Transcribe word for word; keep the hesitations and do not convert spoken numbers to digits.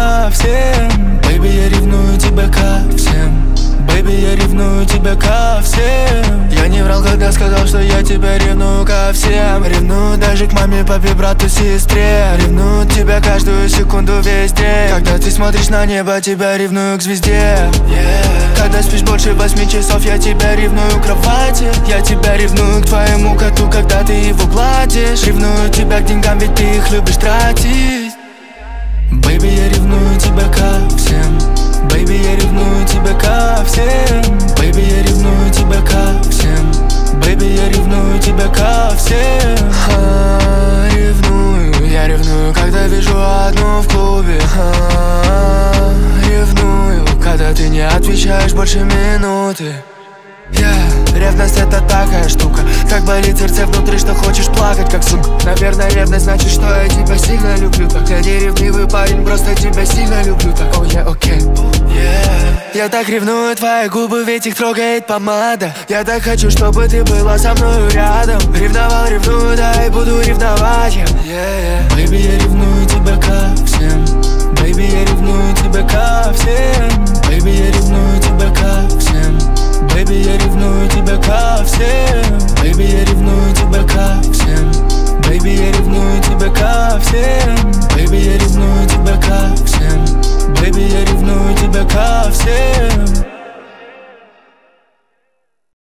ко всем. Бэйби, я ревную тебя ко всем. Бэйби, я ревную тебя ко всем. Я не врал, когда сказал, что я тебя ревную ко всем. Ревную даже к маме, папе, брату, сестре. Ревную тебя каждую секунду, весь день. Когда ты смотришь на небо, тебя ревную к звезде, yeah. Когда спишь больше восьми часов, я тебя ревную к кровати. Я тебя ревную к твоему коту, когда ты его гладишь. Ревную тебя к деньгам, ведь ты их любишь тратить. Бэйби, я ревную тебя ко всем. Бэйби, я ревную тебя ко всем. Бэйби, я ревную тебя ко всем. Бэйби, я ревную тебя ко всем. Ха, ревную, я ревную, когда вижу одну в клубе. Ха, ревную, когда ты не отвечаешь больше минуты. Yeah. Ревность это такая штука, как болит сердце внутри, что хочешь плакать, как сука. Наверное, ревность значит, что я тебя сильно люблю. Так я не ревнивый парень, просто тебя сильно люблю. Так, oh yeah, okay. Yeah. Я так ревную твои губы, ведь их трогает помада. Я так хочу, чтобы ты была со мною рядом. Ревновал, ревную, да и буду ревновать, yeah. Yeah. Бэйби, я ревную тебя ко всем. Бэйби, я ревную тебя ко всем. Бэйби, я ревную тебя ко всем. Бэйби, я ревную тебя ко всем.